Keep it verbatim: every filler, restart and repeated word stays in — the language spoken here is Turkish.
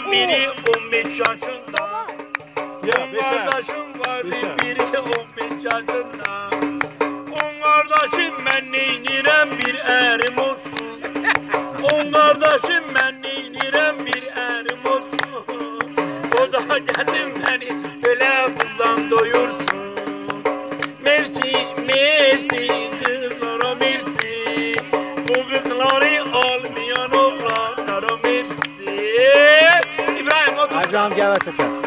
biri on beş yaşında. On kardeşim vardı biri on beş yaşında. On kardeşim ben neynirem bir erim olsun. On kardeşim ben neynirem bir erim olsun. O da gelsin beni böyle bundan doyursun. Mersi, mersi kızlara mersi. Bu kızları almayan oğlanlara mersi. İbrahim otur. İbrahim gel ve seçer.